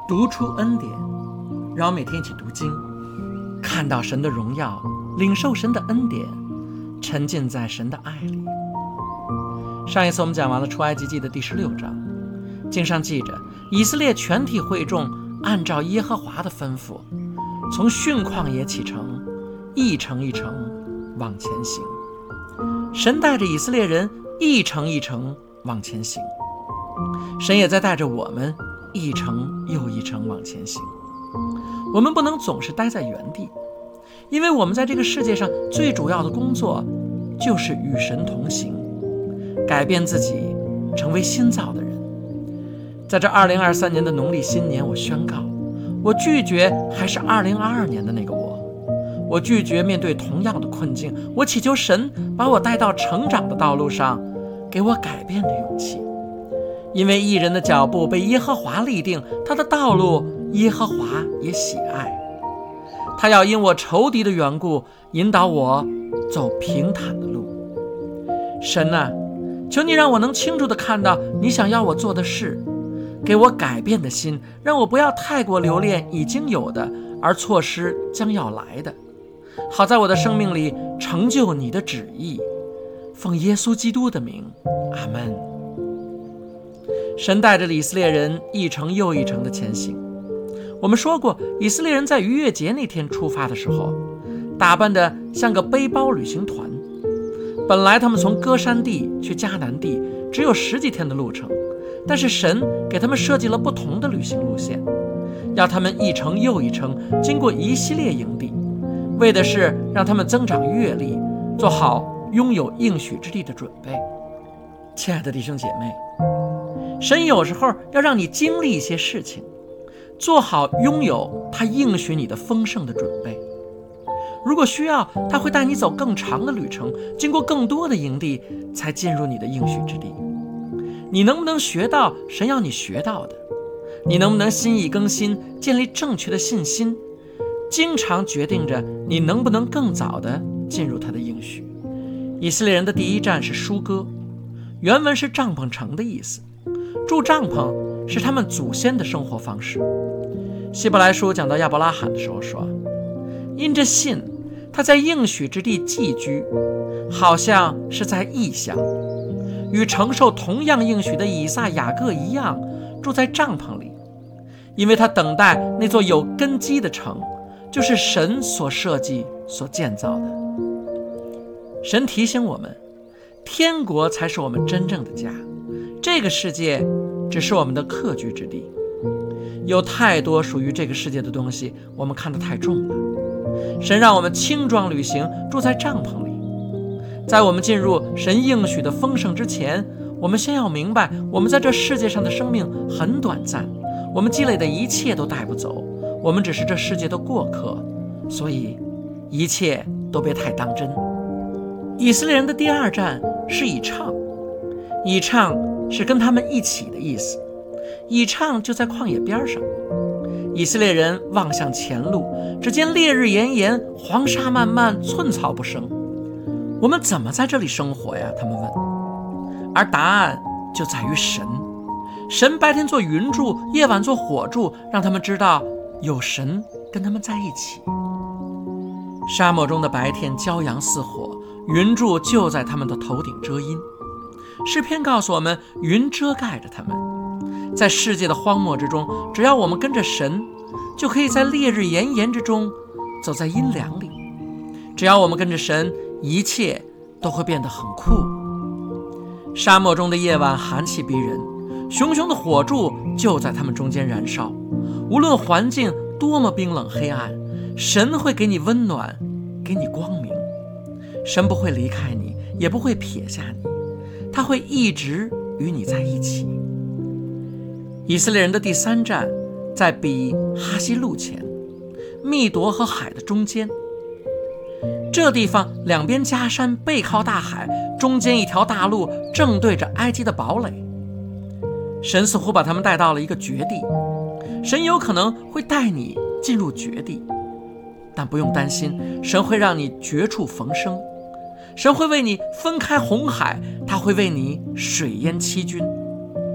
读出恩典，让我每天一起读经，看到神的荣耀，领受神的恩典，沉浸在神的爱里。上一次我们讲完了出埃及记的第16章，经上记着以色列全体会众按照耶和华的吩咐，从训旷野启程，一程一程往前行。神带着以色列人一程一程往前行，神也在带着我们一程又一程往前行。我们不能总是待在原地，因为我们在这个世界上最主要的工作就是与神同行，改变自己，成为新造的人。在这2023年的农历新年，我宣告，我拒绝还是2022年的那个我拒绝面对同样的困境，我祈求神把我带到成长的道路上，给我改变的勇气。因为义人的脚步被耶和华立定，他的道路耶和华也喜爱。他要因我仇敌的缘故，引导我走平坦的路。神啊，求你让我能清楚地看到你想要我做的事，给我改变的心，让我不要太过留恋已经有的，而错失将要来的，好在我的生命里成就你的旨意。奉耶稣基督的名，阿们。神带着以色列人一程又一程的前行。我们说过，以色列人在逾越节那天出发的时候，打扮得像个背包旅行团。本来他们从歌珊地去迦南地只有10几天的路程，但是神给他们设计了不同的旅行路线，要他们一程又一程经过一系列营地，为的是让他们增长阅历，做好拥有应许之地的准备。亲爱的弟兄姐妹，神有时候要让你经历一些事情，做好拥有他应许你的丰盛的准备。如果需要，他会带你走更长的旅程，经过更多的营地，才进入你的应许之地。你能不能学到神要你学到的？你能不能心意更新，建立正确的信心，经常决定着你能不能更早地进入他的应许。以色列人的第一站是舒歌，原文是帐篷城的意思。住帐篷是他们祖先的生活方式。希伯来书讲到亚伯拉罕的时候说，因着信，他在应许之地寄居，好像是在异乡，与承受同样应许的以撒、雅各一样，住在帐篷里，因为他等待那座有根基的城，就是神所设计、所建造的。神提醒我们，天国才是我们真正的家，这个世界只是我们的客居之地。有太多属于这个世界的东西，我们看得太重了。神让我们轻装旅行，住在帐篷里。在我们进入神应许的丰盛之前，我们先要明白，我们在这世界上的生命很短暂，我们积累的一切都带不走，我们只是这世界的过客，所以一切都别太当真。以色列人的第二站是以唱，以唱是跟他们一起的意思。以唱就在旷野边上，以色列人望向前路，只见烈日炎炎，黄沙漫漫，寸草不生。我们怎么在这里生活呀？他们问。而答案就在于神。神白天做云柱，夜晚做火柱，让他们知道有神跟他们在一起。沙漠中的白天骄阳似火，云柱就在他们的头顶遮阴。诗篇告诉我们，云遮盖着他们。在世界的荒漠之中，只要我们跟着神，就可以在烈日炎炎之中走在阴凉里。只要我们跟着神，一切都会变得很酷。沙漠中的夜晚寒气逼人，熊熊的火柱就在他们中间燃烧。无论环境多么冰冷黑暗，神会给你温暖，给你光明。神不会离开你，也不会撇下你，他会一直与你在一起。以色列人的第三站在比哈西路前，密夺和海的中间。这地方两边夹山，背靠大海，中间一条大路正对着埃及的堡垒。神似乎把他们带到了一个绝地，神有可能会带你进入绝地，但不用担心，神会让你绝处逢生，神会为你分开红海，他会为你水淹七军。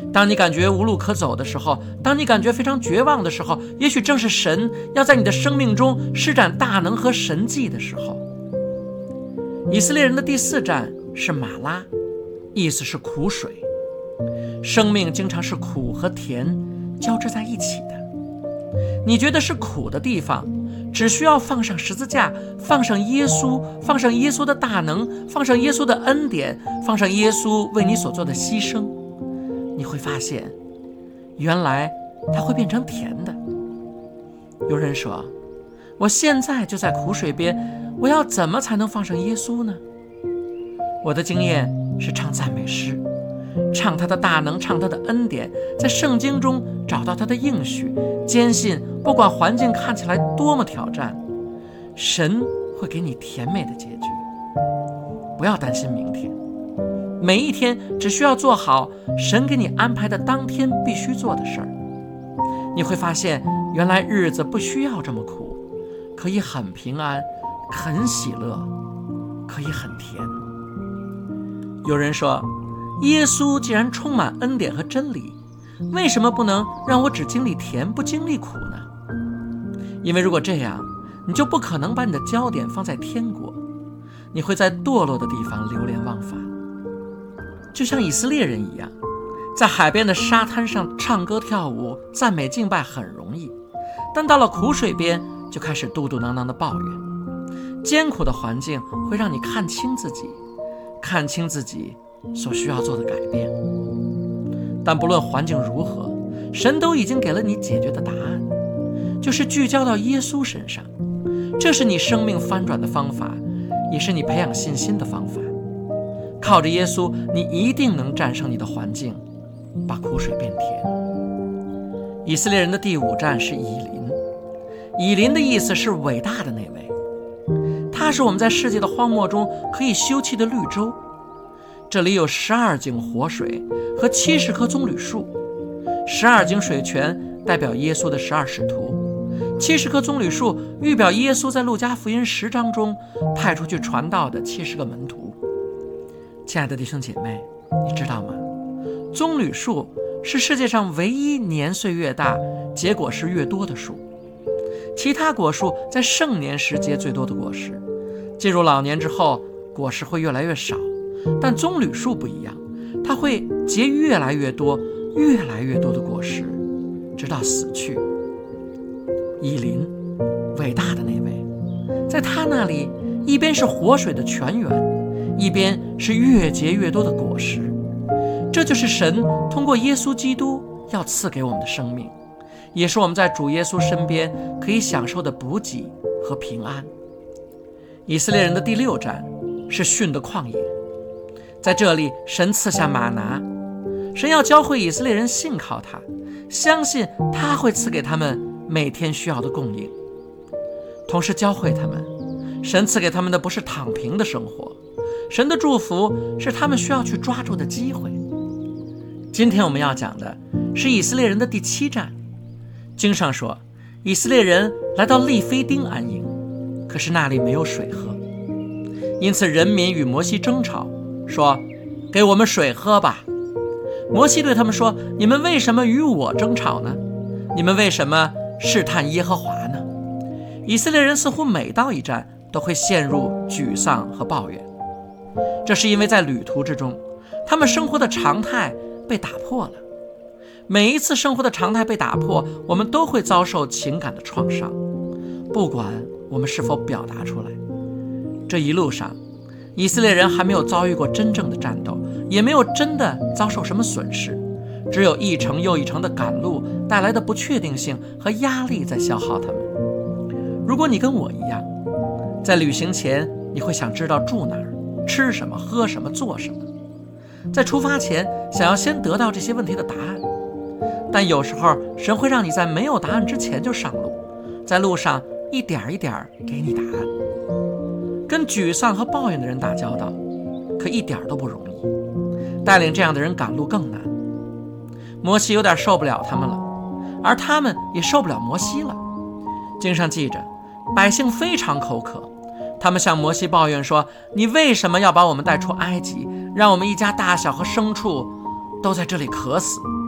当你感觉无路可走的时候，当你感觉非常绝望的时候，也许正是神要在你的生命中施展大能和神迹的时候。以色列人的第4站是马拉，意思是苦水。生命经常是苦和甜交织在一起的。你觉得是苦的地方，只需要放上十字架，放上耶稣，放上耶稣的大能，放上耶稣的恩典，放上耶稣为你所做的牺牲，你会发现原来它会变成甜的。有人说，我现在就在苦水边，我要怎么才能放上耶稣呢？我的经验是唱赞美诗，唱他的大能，唱他的恩典，在圣经中找到他的应许，坚信不管环境看起来多么挑战，神会给你甜美的结局。不要担心明天，每一天只需要做好神给你安排的当天必须做的事儿。你会发现原来日子不需要这么苦，可以很平安，很喜乐，可以很甜。有人说，耶稣既然充满恩典和真理，为什么不能让我只经历甜不经历苦呢？因为如果这样，你就不可能把你的焦点放在天国，你会在堕落的地方流连忘返。就像以色列人一样，在海边的沙滩上唱歌跳舞赞美敬拜很容易，但到了苦水边就开始嘟嘟囔囔的抱怨。艰苦的环境会让你看清自己，看清自己所需要做的改变。但不论环境如何，神都已经给了你解决的答案，就是聚焦到耶稣身上。这是你生命翻转的方法，也是你培养信心的方法。靠着耶稣，你一定能战胜你的环境，把苦水变甜。以色列人的第5站是以琳，以琳的意思是伟大的那位，它是我们在世界的荒漠中可以休憩的绿洲。这里有12井活水和70棵棕榈树，12井水泉代表耶稣的12使徒，70棵棕榈树预表耶稣在路加福音10章中派出去传道的70个门徒。亲爱的弟兄姐妹，你知道吗？棕榈树是世界上唯一年岁越大结果实越多的树。其他果树在盛年时结最多的果实，进入老年之后果实会越来越少，但棕榈树不一样，它会结越来越多越来越多的果实，直到死去。以琳，伟大的那位，在他那里一边是活水的泉源，一边是越结越多的果实。这就是神通过耶稣基督要赐给我们的生命，也是我们在主耶稣身边可以享受的补给和平安。以色列人的第6站是训的旷野，在这里神赐下玛拿，神要教会以色列人信靠他，相信他会赐给他们每天需要的供应，同时教会他们，神赐给他们的不是躺平的生活，神的祝福是他们需要去抓住的机会。今天我们要讲的是以色列人的第7站。经上说，以色列人来到利非丁安营，可是那里没有水喝，因此人民与摩西争吵，说，给我们水喝吧。摩西对他们说，你们为什么与我争吵呢？你们为什么试探耶和华呢？以色列人似乎每到一站都会陷入沮丧和抱怨，这是因为在旅途之中，他们生活的常态被打破了。每一次生活的常态被打破，我们都会遭受情感的创伤，不管我们是否表达出来。这一路上，以色列人还没有遭遇过真正的战斗，也没有真的遭受什么损失，只有一程又一程的赶路带来的不确定性和压力在消耗他们。如果你跟我一样，在旅行前你会想知道住哪儿、吃什么、喝什么、做什么，在出发前想要先得到这些问题的答案。但有时候神会让你在没有答案之前就上路，在路上一点一点给你答案。跟沮丧和抱怨的人打交道，可一点都不容易，带领这样的人赶路更难。摩西有点受不了他们了，而他们也受不了摩西了。经上记着，百姓非常口渴，他们向摩西抱怨说，你为什么要把我们带出埃及，让我们一家大小和牲畜都在这里渴死？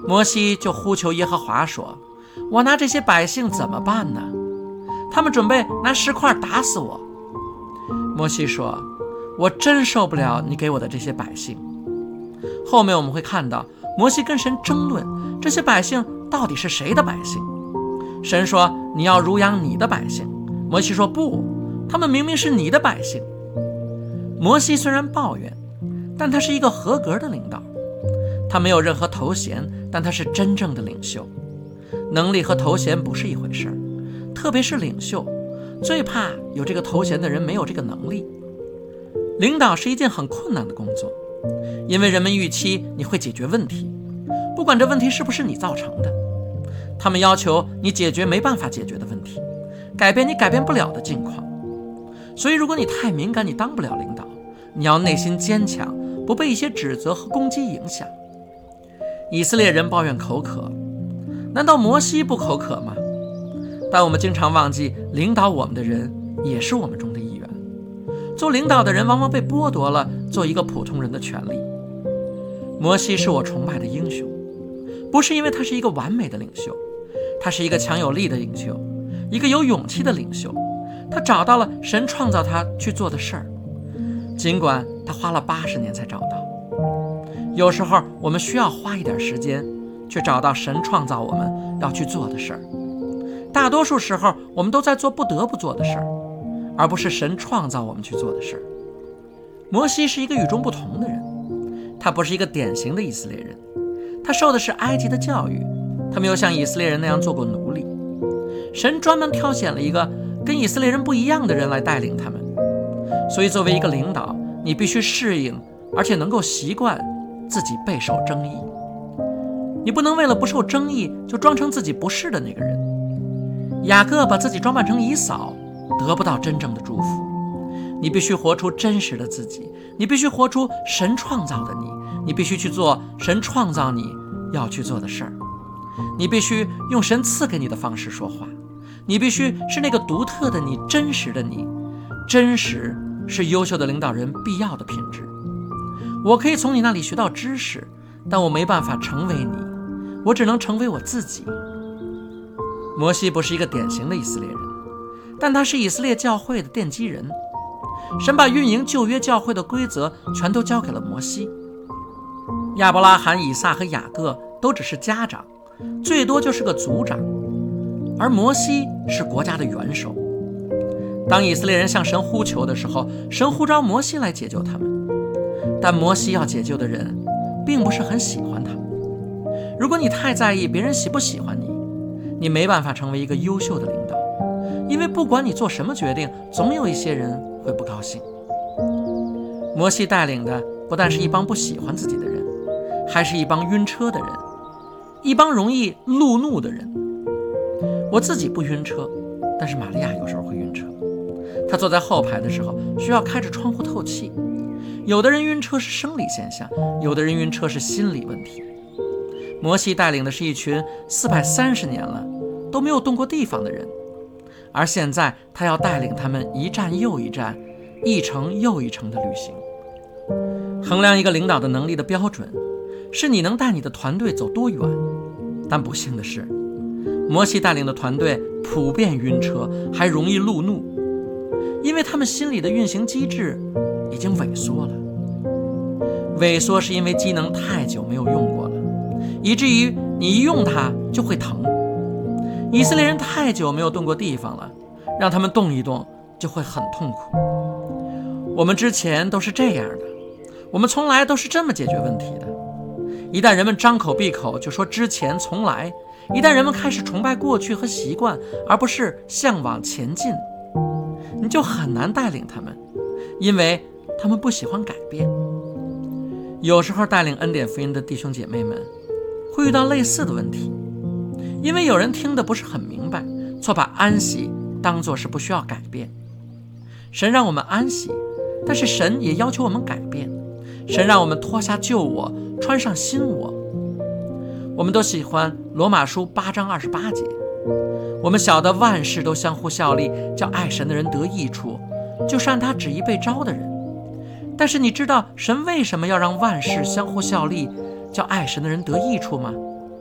摩西就呼求耶和华说，我拿这些百姓怎么办呢？他们准备拿石块打死我。摩西说，我真受不了你给我的这些百姓。后面我们会看到摩西跟神争论，这些百姓到底是谁的百姓。神说，你要乳养你的百姓。摩西说，不，他们明明是你的百姓。摩西虽然抱怨，但他是一个合格的领导。他没有任何头衔，但他是真正的领袖。能力和头衔不是一回事，特别是领袖，最怕有这个头衔的人没有这个能力。领导是一件很困难的工作，因为人们预期你会解决问题，不管这问题是不是你造成的。他们要求你解决没办法解决的问题，改变你改变不了的境况。所以如果你太敏感，你当不了领导。你要内心坚强，不被一些指责和攻击影响。以色列人抱怨口渴，难道摩西不口渴吗？但我们经常忘记，领导我们的人也是我们中的一员。做领导的人往往被剥夺了做一个普通人的权利。摩西是我崇拜的英雄，不是因为他是一个完美的领袖，他是一个强有力的领袖，一个有勇气的领袖。他找到了神创造他去做的事儿，尽管他花了80年才找到。有时候我们需要花一点时间去找到神创造我们要去做的事儿。大多数时候我们都在做不得不做的事儿，而不是神创造我们去做的事儿。摩西是一个与众不同的人，他不是一个典型的以色列人，他受的是埃及的教育，他没有像以色列人那样做过奴隶。神专门挑选了一个跟以色列人不一样的人来带领他们。所以作为一个领导，你必须适应，而且能够习惯自己备受争议。你不能为了不受争议就装成自己不是的那个人。雅各把自己装扮成以扫，得不到真正的祝福。你必须活出真实的自己，你必须活出神创造的你，你必须去做神创造你要去做的事儿。你必须用神赐给你的方式说话，你必须是那个独特的你，真实的你。真实是优秀的领导人必要的品质。我可以从你那里学到知识，但我没办法成为你，我只能成为我自己。摩西不是一个典型的以色列人，但他是以色列教会的奠基人。神把运营旧约教会的规则全都交给了摩西。亚伯拉罕、以撒和雅各都只是家长，最多就是个族长，而摩西是国家的元首。当以色列人向神呼求的时候，神呼召摩西来解救他们，但摩西要解救的人并不是很喜欢他。如果你太在意别人喜不喜欢你，你没办法成为一个优秀的领导，因为不管你做什么决定，总有一些人会不高兴。摩西带领的不但是一帮不喜欢自己的人，还是一帮晕车的人，一帮容易路怒的人。我自己不晕车，但是玛利亚有时候会晕车。她坐在后排的时候需要开着窗户透气。有的人晕车是生理现象，有的人晕车是心理问题。摩西带领的是一群430年了都没有动过地方的人，而现在他要带领他们一站又一站，一程又一程的旅行。衡量一个领导的能力的标准是你能带你的团队走多远。但不幸的是，摩西带领的团队普遍晕车，还容易路怒，因为他们心里的运行机制已经萎缩了。萎缩是因为机能太久没有用过了，以至于你一用它就会疼。以色列人太久没有动过地方了，让他们动一动就会很痛苦。我们之前都是这样的，我们从来都是这么解决问题的。一旦人们张口闭口就说之前从来，一旦人们开始崇拜过去和习惯，而不是向往前进，你就很难带领他们，因为他们不喜欢改变。有时候带领恩典福音的弟兄姐妹们会遇到类似的问题，因为有人听得不是很明白，错把安息当作是不需要改变。神让我们安息，但是神也要求我们改变。神让我们脱下旧我，穿上新我。我们都喜欢罗马书8章28节，我们晓得万事都相互效力，叫爱神的人得益处，就是按他旨意被招的人。但是你知道神为什么要让万事相互效力，叫爱神的人得益处吗？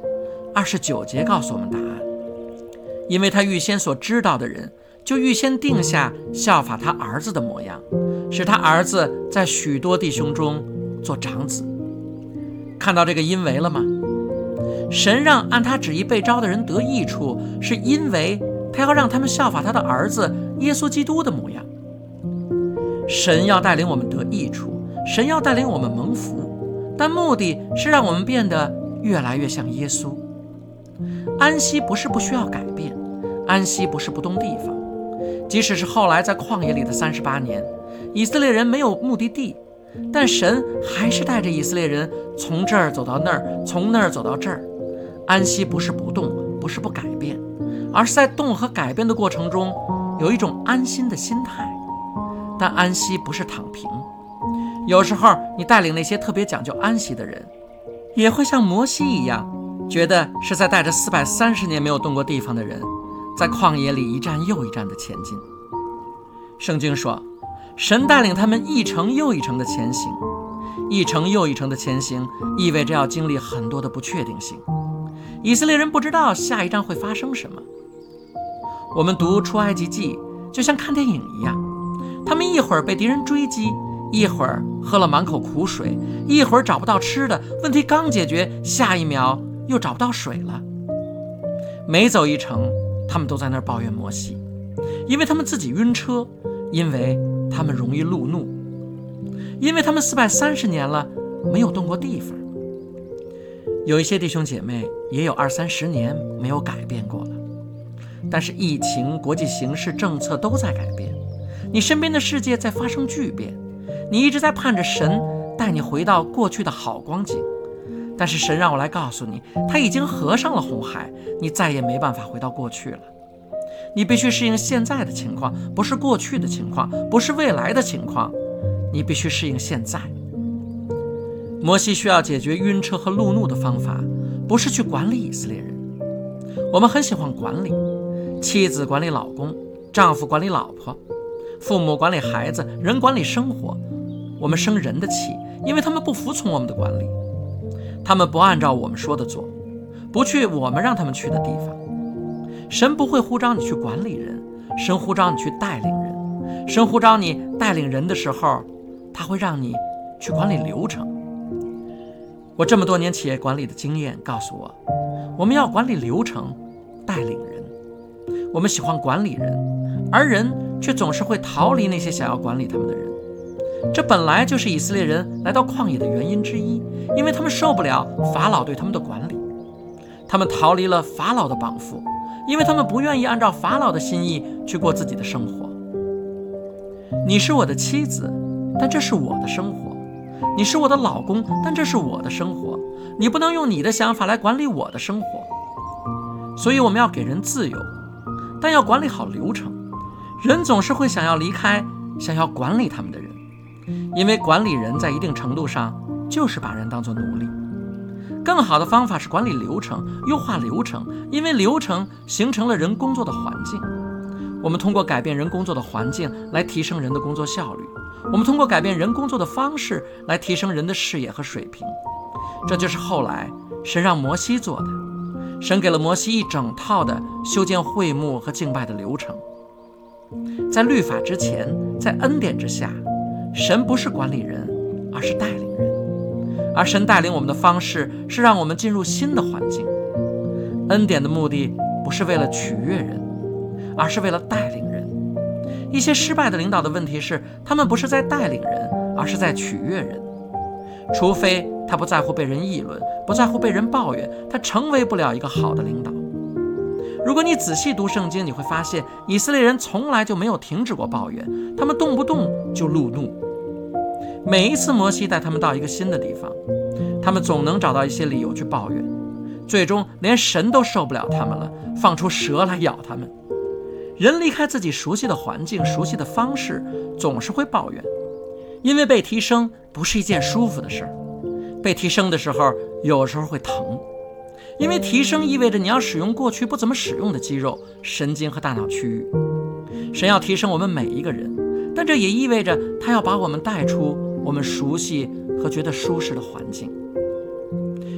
29节告诉我们答案，因为他预先所知道的人，就预先定下效法他儿子的模样，使他儿子在许多弟兄中做长子。看到这个因为了吗？神让按他旨意被召的人得益处，是因为他要让他们效法他的儿子耶稣基督的模样。神要带领我们得益处，神要带领我们蒙福，但目的是让我们变得越来越像耶稣。安息不是不需要改变，安息不是不动地方。即使是后来在旷野里的38年，以色列人没有目的地，但神还是带着以色列人从这儿走到那儿，从那儿走到这儿。安息不是不动，不是不改变，而是在动和改变的过程中有一种安心的心态。但安息不是躺平，有时候你带领那些特别讲究安息的人，也会像摩西一样，觉得是在带着430年没有动过地方的人，在旷野里一站又一站的前进。圣经说，神带领他们一程又一程的前行，一程又一程的前行意味着要经历很多的不确定性。以色列人不知道下一站会发生什么。我们读出埃及记就像看电影一样，他们一会儿被敌人追击，一会儿喝了满口苦水，一会儿找不到吃的，问题刚解决，下一秒又找不到水了。每走一程，他们都在那儿抱怨摩西，因为他们自己晕车，因为他们容易路怒，因为他们430年了没有动过地方。有一些弟兄姐妹也有20-30年没有改变过了，但是疫情、国际形势、政策都在改变，你身边的世界在发生巨变，你一直在盼着神带你回到过去的好光景，但是神让我来告诉你，他已经合上了红海，你再也没办法回到过去了。你必须适应现在的情况，不是过去的情况，不是未来的情况，你必须适应现在。摩西需要解决晕车和路怒的方法，不是去管理以色列人。我们很喜欢管理，妻子管理老公，丈夫管理老婆，父母管理孩子，人管理生活。我们生人的气，因为他们不服从我们的管理，他们不按照我们说的做，不去我们让他们去的地方。神不会呼召你去管理人，神呼召你去带领人。神呼召你带领人的时候，他会让你去管理流程。我这么多年企业管理的经验告诉我，我们要管理流程，带领人。我们喜欢管理人，而人却总是会逃离那些想要管理他们的人。这本来就是以色列人来到旷野的原因之一，因为他们受不了法老对他们的管理。他们逃离了法老的绑缚，因为他们不愿意按照法老的心意去过自己的生活。你是我的妻子，但这是我的生活；你是我的老公，但这是我的生活。你不能用你的想法来管理我的生活。所以我们要给人自由，但要管理好流程。人总是会想要离开想要管理他们的人，因为管理人在一定程度上就是把人当作奴隶。更好的方法是管理流程，优化流程，因为流程形成了人工作的环境。我们通过改变人工作的环境来提升人的工作效率，我们通过改变人工作的方式来提升人的视野和水平。这就是后来神让摩西做的。神给了摩西一整套的修建会幕和敬拜的流程。在律法之前，在恩典之下，神不是管理人，而是带领人。而神带领我们的方式是让我们进入新的环境。恩典的目的不是为了取悦人，而是为了带领人。一些失败的领导的问题是，他们不是在带领人，而是在取悦人。除非他不在乎被人议论，不在乎被人抱怨，他成为不了一个好的领导。如果你仔细读圣经，你会发现以色列人从来就没有停止过抱怨，他们动不动就怒怒。每一次摩西带他们到一个新的地方，他们总能找到一些理由去抱怨，最终连神都受不了他们了，放出蛇来咬他们。人离开自己熟悉的环境、熟悉的方式，总是会抱怨，因为被提升不是一件舒服的事儿。被提升的时候，有时候会疼，因为提升意味着你要使用过去不怎么使用的肌肉、神经和大脑区域。神要提升我们每一个人，但这也意味着他要把我们带出我们熟悉和觉得舒适的环境。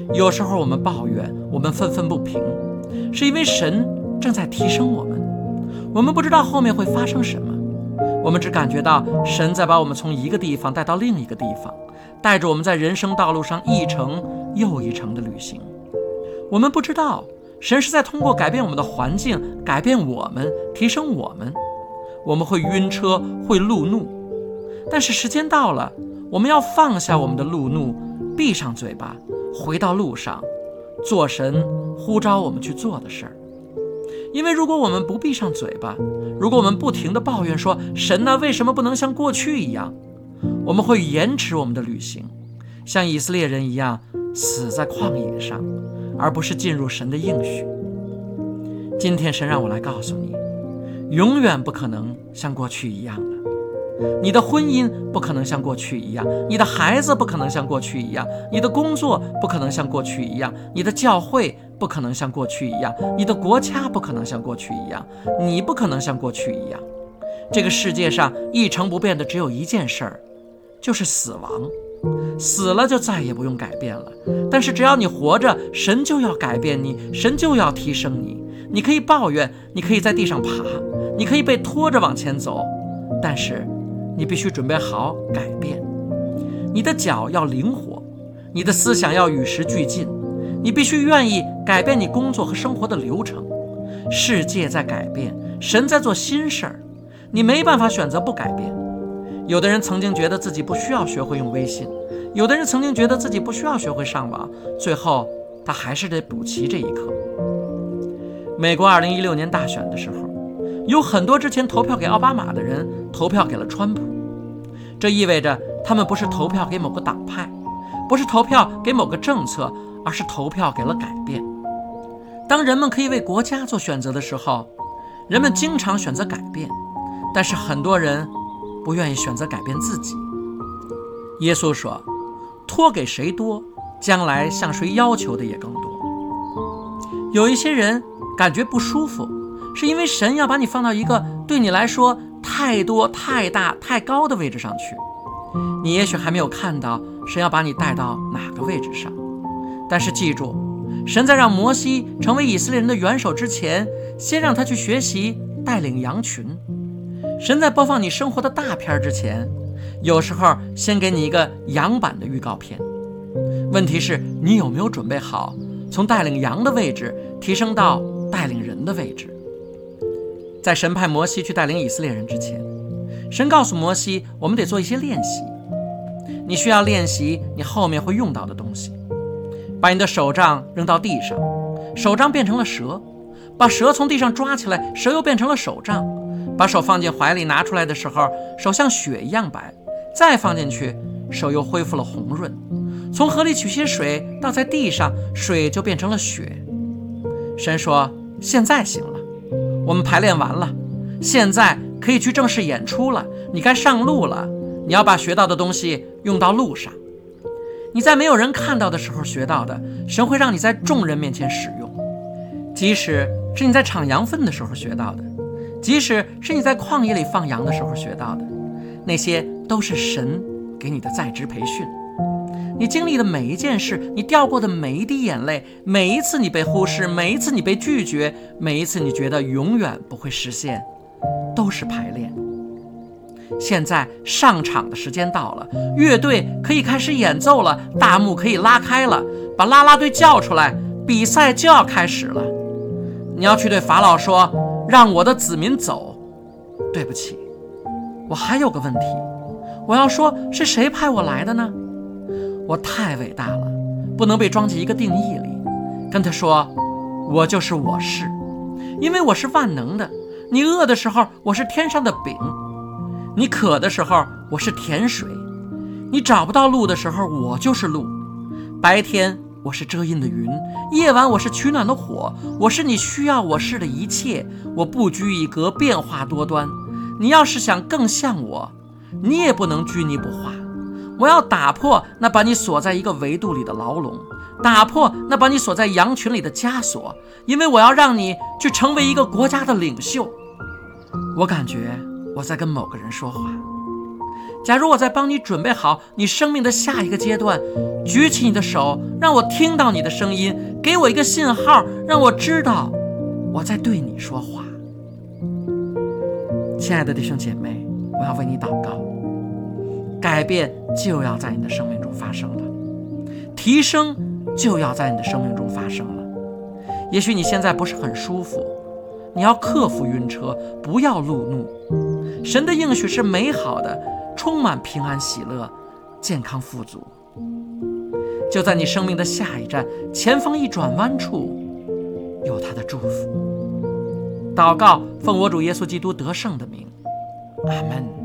有时候我们抱怨，我们愤愤不平，是因为神正在提升我们。我们不知道后面会发生什么，我们只感觉到神在把我们从一个地方带到另一个地方，带着我们在人生道路上一程又一程的旅行。我们不知道神是在通过改变我们的环境，改变我们，提升我们。我们会晕车，会路怒，但是时间到了，我们要放下我们的路怒，闭上嘴巴，回到路上，做神呼召我们去做的事儿。因为如果我们不闭上嘴巴，如果我们不停地抱怨说神呢，为什么不能像过去一样，我们会延迟我们的旅行，像以色列人一样死在旷野上，而不是进入神的应许。今天神让我来告诉你，永远不可能像过去一样了。你的婚姻不可能像过去一样，你的孩子不可能像过去一样，你的工作不可能像过去一样，你的教会不可能像过去一样，你的国家不可能像过去一样，你不可能像过去一样。这个世界上一成不变的只有一件事儿，就是死亡。死了就再也不用改变了，但是只要你活着，神就要改变你，神就要提升你。你可以抱怨，你可以在地上爬，你可以被拖着往前走，但是你必须准备好改变。你的脚要灵活，你的思想要与时俱进，你必须愿意改变你工作和生活的流程。世界在改变，神在做新事儿，你没办法选择不改变。有的人曾经觉得自己不需要学会用微信，有的人曾经觉得自己不需要学会上网，最后他还是得补齐这一课。美国2016年大选的时候，有很多之前投票给奥巴马的人投票给了川普，这意味着他们不是投票给某个党派，不是投票给某个政策，而是投票给了改变。当人们可以为国家做选择的时候，人们经常选择改变，但是很多人不愿意选择改变自己。耶稣说，托给谁多，将来向谁要求的也更多。有一些人感觉不舒服，是因为神要把你放到一个对你来说太多、太大、太高的位置上去。你也许还没有看到神要把你带到哪个位置上，但是记住，神在让摩西成为以色列人的元首之前，先让他去学习带领羊群。神在播放你生活的大片之前，有时候先给你一个羊版的预告片。问题是你有没有准备好从带领羊的位置提升到带领人的位置。在神派摩西去带领以色列人之前，神告诉摩西，我们得做一些练习。你需要练习你后面会用到的东西。把你的手杖扔到地上，手杖变成了蛇，把蛇从地上抓起来，蛇又变成了手杖。把手放进怀里拿出来的时候，手像雪一样白，再放进去，手又恢复了红润。从河里取些水倒在地上，水就变成了雪。神说，现在行了，我们排练完了，现在可以去正式演出了，你该上路了，你要把学到的东西用到路上。你在没有人看到的时候学到的，神会让你在众人面前使用。即使是你在场羊粪的时候学到的，即使是你在旷野里放羊的时候学到的，那些都是神给你的在职培训。你经历的每一件事，你掉过的每一滴眼泪，每一次你被忽视，每一次你被拒绝，每一次你觉得永远不会实现，都是排练。现在上场的时间到了，乐队可以开始演奏了，大幕可以拉开了，把啦啦队叫出来，比赛就要开始了。你要去对法老说，让我的子民走。对不起，我还有个问题，我要说是谁派我来的呢？我太伟大了，不能被装进一个定义里。跟他说，我就是我是，因为我是万能的。你饿的时候，我是天上的饼；你渴的时候，我是甜水；你找不到路的时候，我就是路。白天我是遮阴的云，夜晚我是取暖的火，我是你需要我是的一切。我不拘一格，变化多端。你要是想更像我，你也不能拘泥不化。我要打破那把你锁在一个维度里的牢笼，打破那把你锁在羊群里的枷锁，因为我要让你去成为一个国家的领袖。我感觉我在跟某个人说话。 假如我在帮你准备好你生命的下一个阶段，举起你的手，让我听到你的声音，给我一个信号，让我知道我在对你说话。亲爱的弟兄姐妹，我要为你祷告，改变就要在你的生命中发生了，提升就要在你的生命中发生了。也许你现在不是很舒服，你要克服晕车，不要路怒。神的应许是美好的，充满平安喜乐，健康富足。就在你生命的下一站，前方一转弯处，有他的祝福。祷告，奉我主耶稣基督得胜的名，阿们。